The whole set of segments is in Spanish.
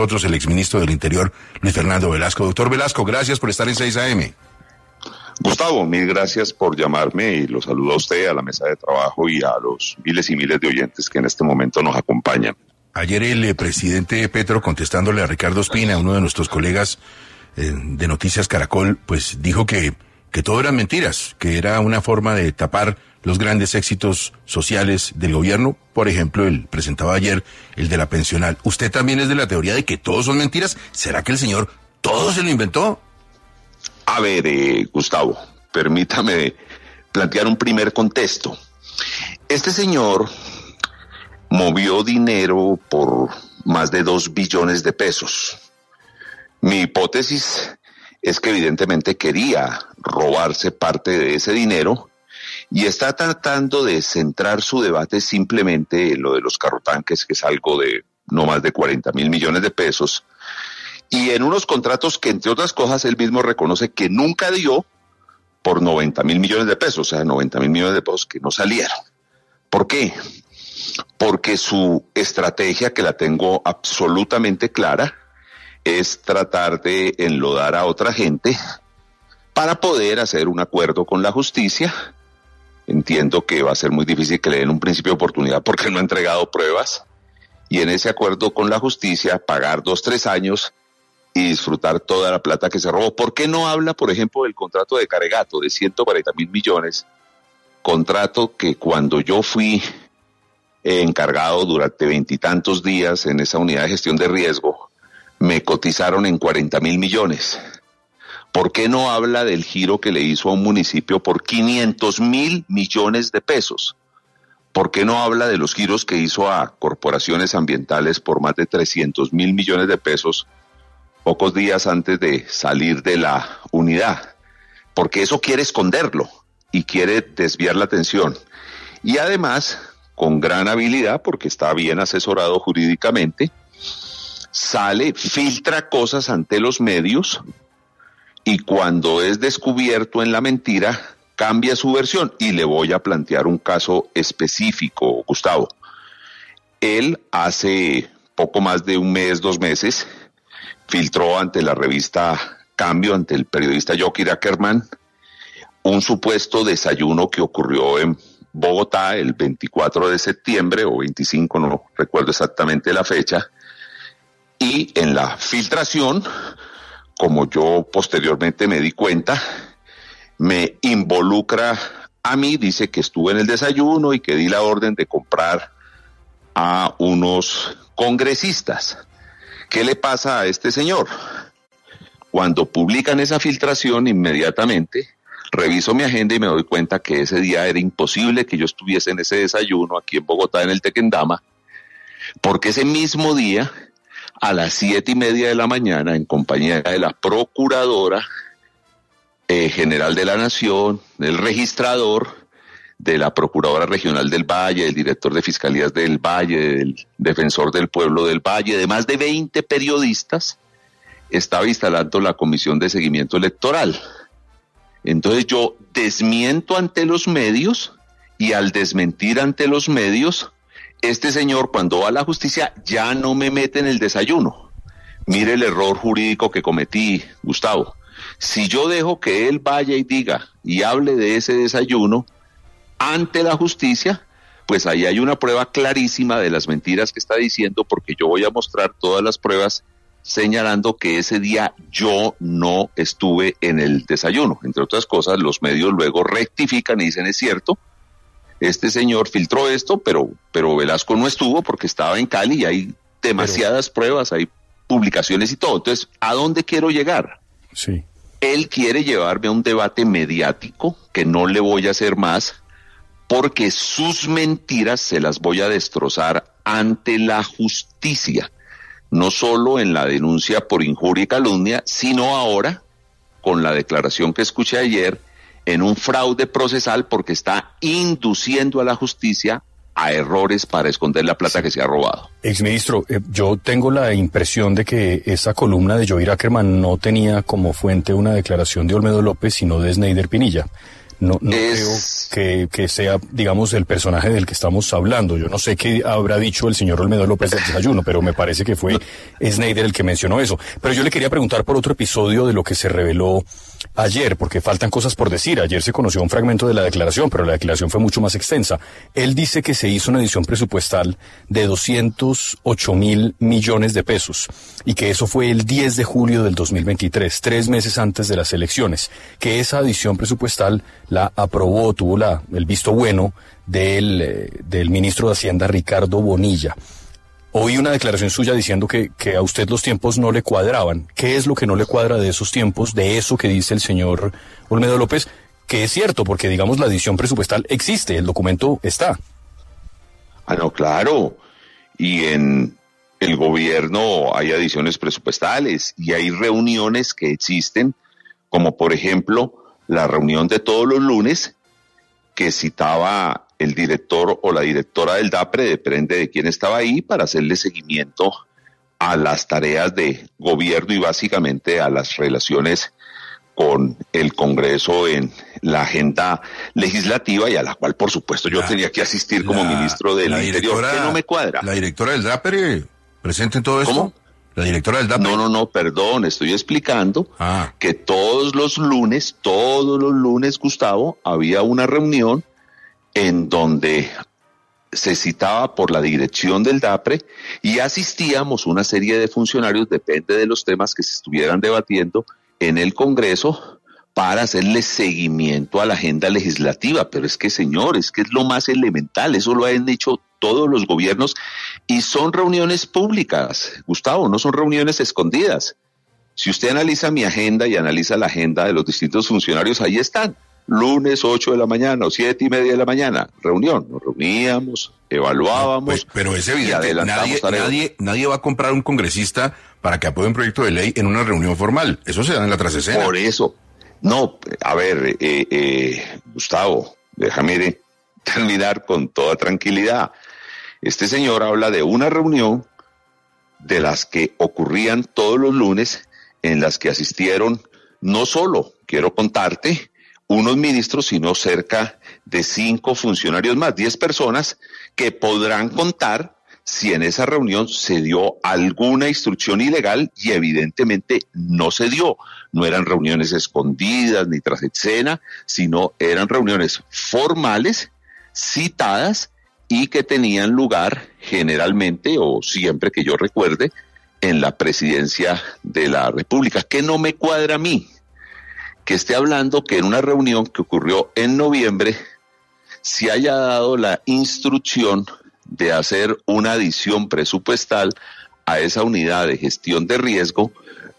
Nosotros, el exministro del Interior, Luis Fernando Velasco. Doctor Velasco, gracias por estar en 6 AM. Gustavo, mil gracias por llamarme y lo saludo a usted, a la mesa de trabajo y a los miles y miles de oyentes que en este momento nos acompañan. Ayer el presidente Petro, contestándole a Ricardo Ospina, uno de nuestros colegas de Noticias Caracol, pues dijo que todo eran mentiras, que era una forma de tapar los grandes éxitos sociales del gobierno. Por ejemplo, él presentaba ayer el de la pensional. ¿Usted también es de la teoría de que todos son mentiras? ¿Será que el señor todo se lo inventó? A ver, Gustavo, permítame plantear un primer contexto. Este señor movió dinero por más de 2 billones de pesos. Mi hipótesis es que evidentemente quería robarse parte de ese dinero y está tratando de centrar su debate simplemente en lo de los carrotanques, que es algo de no más de 40.000 millones de pesos, y en unos contratos que, entre otras cosas, él mismo reconoce que nunca dio por 90.000 millones de pesos, o sea, 90.000 millones de pesos que no salieron. ¿Por qué? Porque su estrategia, que la tengo absolutamente clara, es tratar de enlodar a otra gente para poder hacer un acuerdo con la justicia. Entiendo que va a ser muy difícil que le den un principio de oportunidad porque no ha entregado pruebas, y en ese acuerdo con la justicia pagar 2-3 años y disfrutar toda la plata que se robó. ¿Por qué no habla, por ejemplo, del contrato de Caregato de 140.000 millones? Contrato que cuando yo fui encargado durante 20 y tantos días en esa unidad de gestión de riesgo, me cotizaron en 40.000 millones. ¿Por qué no habla del giro que le hizo a un municipio por 500.000 millones de pesos? ¿Por qué no habla de los giros que hizo a corporaciones ambientales por más de 300.000 millones de pesos pocos días antes de salir de la unidad? Porque eso quiere esconderlo y quiere desviar la atención. Y además, con gran habilidad, porque está bien asesorado jurídicamente, filtra cosas ante los medios, y cuando es descubierto en la mentira, cambia su versión. Y le voy a plantear un caso específico, Gustavo. Él hace poco más de 1 mes, 2 meses, filtró ante la revista Cambio, ante el periodista Jockey Ackerman, un supuesto desayuno que ocurrió en Bogotá el 24 de septiembre o 25, no recuerdo exactamente la fecha, y en la filtración, como yo posteriormente me di cuenta, me involucra a mí, dice que estuve en el desayuno y que di la orden de comprar a unos congresistas. ¿Qué le pasa a este señor? Cuando publican esa filtración, inmediatamente reviso mi agenda y me doy cuenta que ese día era imposible que yo estuviese en ese desayuno aquí en Bogotá, en el Tequendama, porque ese mismo día, a las 7:30 de la mañana, en compañía de la Procuradora General de la Nación, del registrador, de la Procuradora Regional del Valle, del director de Fiscalías del Valle, del Defensor del Pueblo del Valle, de más de 20 periodistas, estaba instalando la Comisión de Seguimiento Electoral. Entonces yo desmiento ante los medios, y al desmentir ante los medios, este señor, cuando va a la justicia, ya no me mete en el desayuno. Mire el error jurídico que cometí, Gustavo. Si yo dejo que él vaya y diga y hable de ese desayuno ante la justicia, pues ahí hay una prueba clarísima de las mentiras que está diciendo, porque yo voy a mostrar todas las pruebas señalando que ese día yo no estuve en el desayuno. Entre otras cosas, los medios luego rectifican y dicen, es cierto, este señor filtró esto, pero Velasco no estuvo porque estaba en Cali y hay demasiadas pruebas, hay publicaciones y todo. Entonces, ¿a dónde quiero llegar? Sí. Él quiere llevarme a un debate mediático que no le voy a hacer más, porque sus mentiras se las voy a destrozar ante la justicia, no solo en la denuncia por injuria y calumnia, sino ahora con la declaración que escuché ayer en un fraude procesal, porque está induciendo a la justicia a errores para esconder la plata que se ha robado. Exministro, yo tengo la impresión de que esa columna de Joir Ackerman no tenía como fuente una declaración de Olmedo López, sino de Sneider Pinilla. No creo que sea, digamos, el personaje del que estamos hablando. Yo no sé qué habrá dicho el señor Olmedo López del desayuno, pero me parece que fue Snyder el que mencionó eso. Pero yo le quería preguntar por otro episodio de lo que se reveló ayer, porque faltan cosas por decir. Ayer se conoció un fragmento de la declaración, pero la declaración fue mucho más extensa. Él dice que se hizo una edición presupuestal de 208.000 millones de pesos y que eso fue el 10 de julio del 2023, 3 meses antes de las elecciones, que esa adición presupuestal la aprobó, tuvo el visto bueno del ministro de Hacienda, Ricardo Bonilla. Oí una declaración suya diciendo que a usted los tiempos no le cuadraban. ¿Qué es lo que no le cuadra de esos tiempos, de eso que dice el señor Olmedo López? Que es cierto, porque digamos la adición presupuestal existe, el documento está. No, claro. Y en el gobierno hay adiciones presupuestales y hay reuniones que existen, como por ejemplo la reunión de todos los lunes que citaba el director o la directora del DAPRE, depende de quién estaba ahí, para hacerle seguimiento a las tareas de gobierno y básicamente a las relaciones con el Congreso en la agenda legislativa y a la cual, por supuesto, yo tenía que asistir como ministro del Interior, que no me cuadra. ¿La directora del DAPRE presente en todo esto? ¿Cómo? ¿La directora del DAPRE? No, perdón, estoy explicando que todos los lunes, Gustavo, había una reunión en donde se citaba por la dirección del DAPRE y asistíamos una serie de funcionarios, depende de los temas que se estuvieran debatiendo en el Congreso, para hacerle seguimiento a la agenda legislativa. Pero es que, señor, es que es lo más elemental, eso lo han hecho todos los gobiernos y son reuniones públicas, Gustavo, no son reuniones escondidas. Si usted analiza mi agenda y analiza la agenda de los distintos funcionarios, ahí están. Lunes 8 de la mañana o 7:30 de la mañana, reunión. Nos reuníamos, evaluábamos. Pero es evidente, nadie va a comprar un congresista para que apruebe un proyecto de ley en una reunión formal. Eso se da en la trasescena. Por eso. No, a ver, Gustavo, déjame terminar con toda tranquilidad. Este señor habla de una reunión de las que ocurrían todos los lunes, en las que asistieron no solo, quiero contarte, unos ministros, sino cerca de 5 funcionarios más, 10 personas que podrán contar si en esa reunión se dio alguna instrucción ilegal, y evidentemente no se dio. No eran reuniones escondidas ni tras escena, sino eran reuniones formales, citadas y que tenían lugar generalmente o siempre que yo recuerde en la presidencia de la República. ¿Qué no me cuadra a mí? Que esté hablando que en una reunión que ocurrió en noviembre se haya dado la instrucción de hacer una adición presupuestal a esa unidad de gestión de riesgo,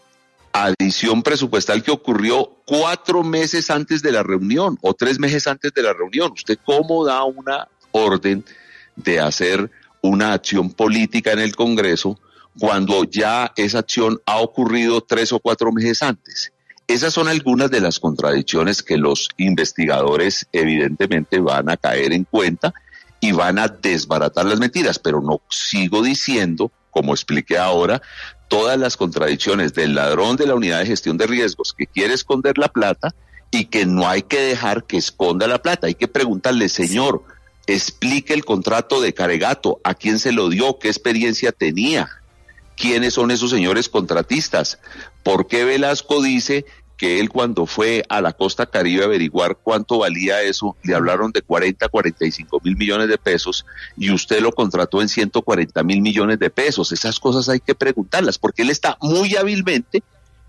adición presupuestal que ocurrió 4 meses antes de la reunión o 3 meses antes de la reunión. ¿Usted cómo da una orden de hacer una acción política en el Congreso cuando ya esa acción ha ocurrido 3 o 4 meses antes? Esas son algunas de las contradicciones que los investigadores evidentemente van a caer en cuenta y van a desbaratar las mentiras, pero no sigo diciendo, como expliqué ahora, todas las contradicciones del ladrón de la unidad de gestión de riesgos que quiere esconder la plata y que no hay que dejar que esconda la plata. Hay que preguntarle, señor, explique el contrato de Caregato, a quién se lo dio, qué experiencia tenía, quiénes son esos señores contratistas, por qué Velasco dice que él cuando fue a la costa Caribe a averiguar cuánto valía eso, le hablaron de 45 mil millones de pesos y usted lo contrató en 140 mil millones de pesos. Esas cosas hay que preguntarlas porque él está muy hábilmente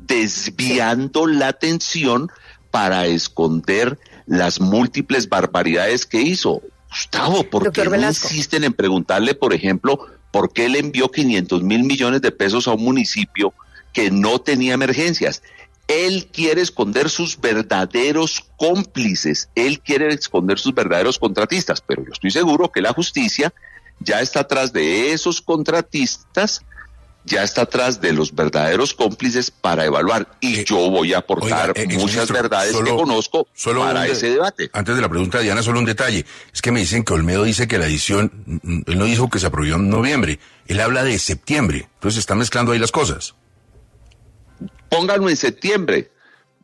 desviando la atención para esconder las múltiples barbaridades que hizo. Gustavo, ¿por qué no insisten en preguntarle, por ejemplo, por qué le envió 500 mil millones de pesos a un municipio que no tenía emergencias? Él quiere esconder sus verdaderos cómplices, él quiere esconder sus verdaderos contratistas, pero yo estoy seguro que la justicia ya está atrás de esos contratistas, ya está atrás de los verdaderos cómplices para evaluar, y yo voy a aportar muchas verdades que conozco para ese debate. Antes de la pregunta, Diana, solo un detalle, es que me dicen que Olmedo dice que la edición, él no dijo que se aprobó en noviembre, él habla de septiembre, entonces se están mezclando ahí las cosas. Pónganlo en septiembre.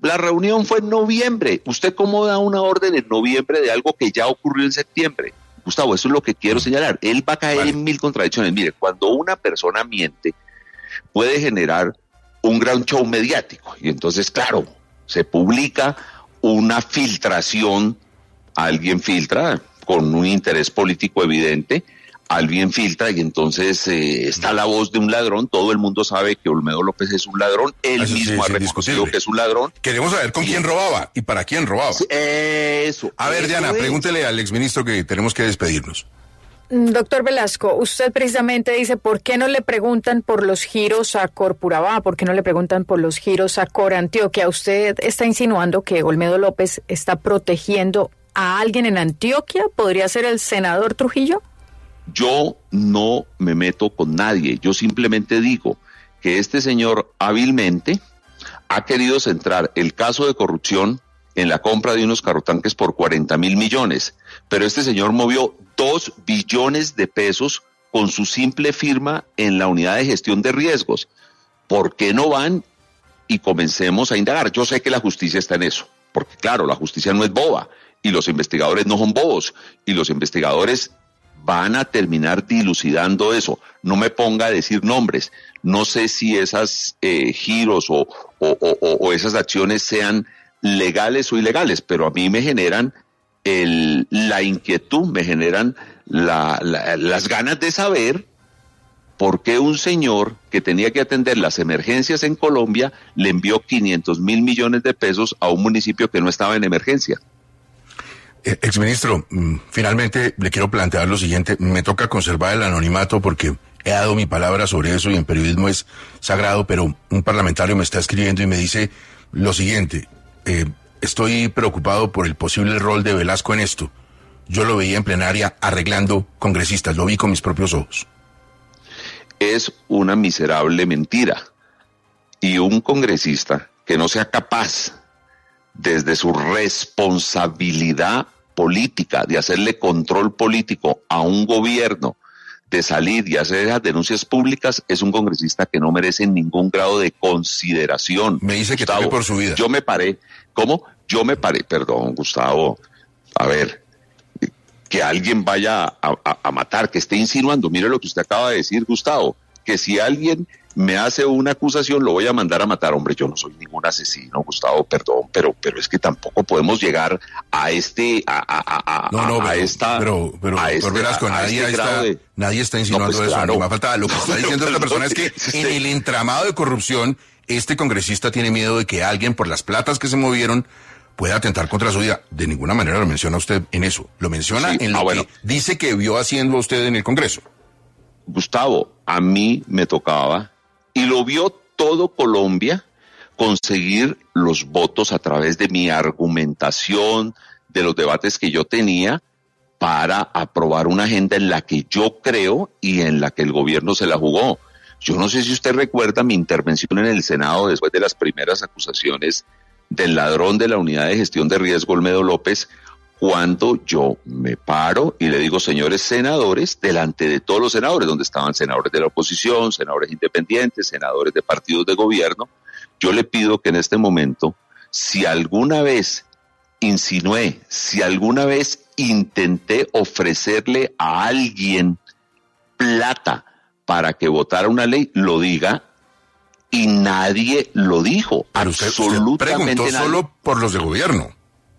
La reunión fue en noviembre. ¿Usted cómo da una orden en noviembre de algo que ya ocurrió en septiembre? Gustavo, eso es lo que quiero señalar. Él va a caer en mil contradicciones. Mire, cuando una persona miente, puede generar un gran show mediático. Y entonces, claro, se publica una filtración, alguien filtra con un interés político evidente, alguien filtra y entonces está la voz de un ladrón, todo el mundo sabe que Olmedo López es un ladrón, él mismo ha reconocido que es un ladrón. Queremos saber con quién robaba y para quién robaba. Eso. A ver, Diana, pregúntele al exministro que tenemos que despedirnos. Doctor Velasco, usted precisamente dice, ¿por qué no le preguntan por los giros a Corpuravá? ¿Por qué no le preguntan por los giros a Cor Antioquia? ¿Usted está insinuando que Olmedo López está protegiendo a alguien en Antioquia? ¿Podría ser el senador Trujillo? Yo no me meto con nadie, yo simplemente digo que este señor hábilmente ha querido centrar el caso de corrupción en la compra de unos carrotanques por 40.000 millones, pero este señor movió 2 billones de pesos con su simple firma en la unidad de gestión de riesgos. ¿Por qué no van y comencemos a indagar? Yo sé que la justicia está en eso, porque claro, la justicia no es boba y los investigadores no son bobos y los investigadores van a terminar dilucidando eso. No me ponga a decir nombres. No sé si esas giros o esas acciones sean legales o ilegales, pero a mí me generan la inquietud, me generan las ganas de saber por qué un señor que tenía que atender las emergencias en Colombia le envió 500.000 millones de pesos a un municipio que no estaba en emergencia. Exministro, finalmente le quiero plantear lo siguiente. Me toca conservar el anonimato porque he dado mi palabra sobre eso y en periodismo es sagrado, pero un parlamentario me está escribiendo y me dice lo siguiente. Estoy preocupado por el posible rol de Velasco en esto. Yo lo veía en plenaria arreglando congresistas, lo vi con mis propios ojos. Es una miserable mentira. Y un congresista que no sea capaz, desde su responsabilidad política, de hacerle control político a un gobierno, de salir y hacer esas denuncias públicas, es un congresista que no merece ningún grado de consideración. Me dice que teme por su vida. Yo me paré, ¿cómo? Perdón, Gustavo, a ver, que alguien vaya a matar, que esté insinuando, mire lo que usted acaba de decir, Gustavo, que si alguien me hace una acusación, lo voy a mandar a matar. Hombre, yo no soy ningún asesino, Gustavo, perdón, pero es que tampoco podemos llegar a Velasco, nadie está insinuando pues, eso. Claro. No me falta. Lo que está diciendo esta persona es que en el entramado de corrupción, este congresista tiene miedo de que alguien, por las platas que se movieron, pueda atentar contra su vida. De ninguna manera lo menciona usted en eso. Lo menciona en lo que dice que vio haciendo usted en el Congreso. Gustavo, a mí me tocaba, y lo vio todo Colombia, conseguir los votos a través de mi argumentación, de los debates que yo tenía, para aprobar una agenda en la que yo creo y en la que el gobierno se la jugó. Yo no sé si usted recuerda mi intervención en el Senado después de las primeras acusaciones del ladrón de la unidad de gestión de riesgo, Olmedo López, cuando yo me paro y le digo, señores senadores, delante de todos los senadores, donde estaban senadores de la oposición, senadores independientes, senadores de partidos de gobierno, yo le pido que en este momento, si alguna vez insinué, si alguna vez intenté ofrecerle a alguien plata para que votara una ley, lo diga, y nadie lo dijo. Pero absolutamente usted preguntó nadie. Solo por los de gobierno.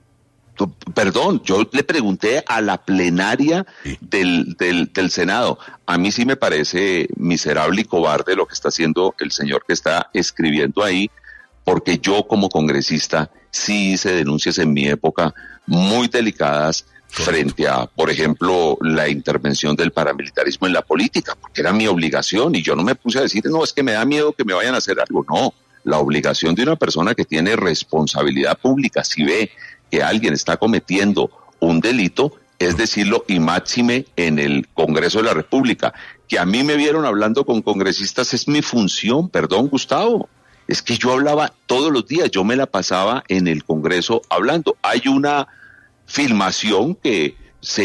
Perdón, yo le pregunté a la plenaria del Senado. A mí sí me parece miserable y cobarde lo que está haciendo el señor que está escribiendo ahí, porque yo como congresista sí hice denuncias en mi época muy delicadas frente a, por ejemplo, la intervención del paramilitarismo en la política, porque era mi obligación y yo no me puse a decir, no, es que me da miedo que me vayan a hacer algo. No, la obligación de una persona que tiene responsabilidad pública, si ve que alguien está cometiendo un delito, es decirlo, y máxime en el Congreso de la República. Que a mí me vieron hablando con congresistas es mi función, perdón, Gustavo. Es que yo hablaba todos los días, yo me la pasaba en el Congreso hablando. Hay una filmación que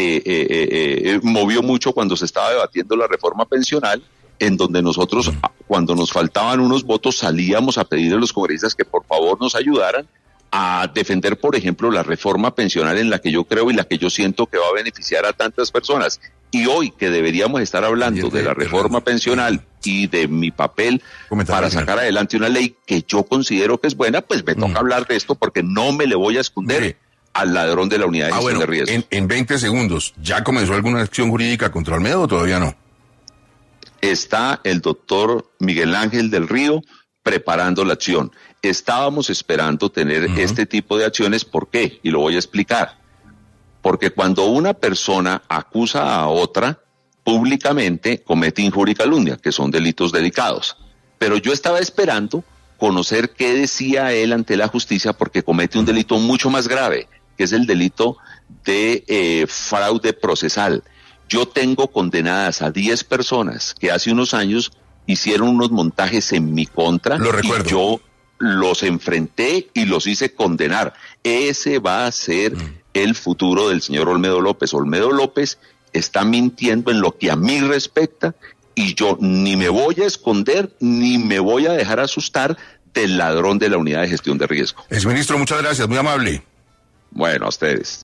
se movió mucho cuando se estaba debatiendo la reforma pensional, en donde nosotros, cuando nos faltaban unos votos, salíamos a pedirle a los congresistas que por favor nos ayudaran a defender, por ejemplo, la reforma pensional en la que yo creo y la que yo siento que va a beneficiar a tantas personas. Y hoy que deberíamos estar hablando de la reforma pensional y de mi papel para sacar adelante una ley que yo considero que es buena, pues me toca hablar de esto porque no me le voy a esconder al ladrón de la unidad de gestión de riesgo. En 20 segundos, ¿ya comenzó alguna acción jurídica contra Olmedo o todavía no? Está el doctor Miguel Ángel del Río preparando la acción. Estábamos esperando tener este tipo de acciones. ¿Por qué? Y lo voy a explicar. Porque cuando una persona acusa a otra públicamente, comete injuria y calumnia, que son delitos delicados. Pero yo estaba esperando conocer qué decía él ante la justicia, porque comete un delito mucho más grave, que es el delito de fraude procesal. Yo tengo condenadas a 10 personas que hace unos años hicieron unos montajes en mi contra. Lo recuerdo. Y yo los enfrenté y los hice condenar. Ese va a ser el futuro del señor Olmedo López. Olmedo López está mintiendo en lo que a mí respecta y yo ni me voy a esconder ni me voy a dejar asustar del ladrón de la unidad de gestión de riesgo. Exministro, muchas gracias, muy amable. Bueno, a ustedes.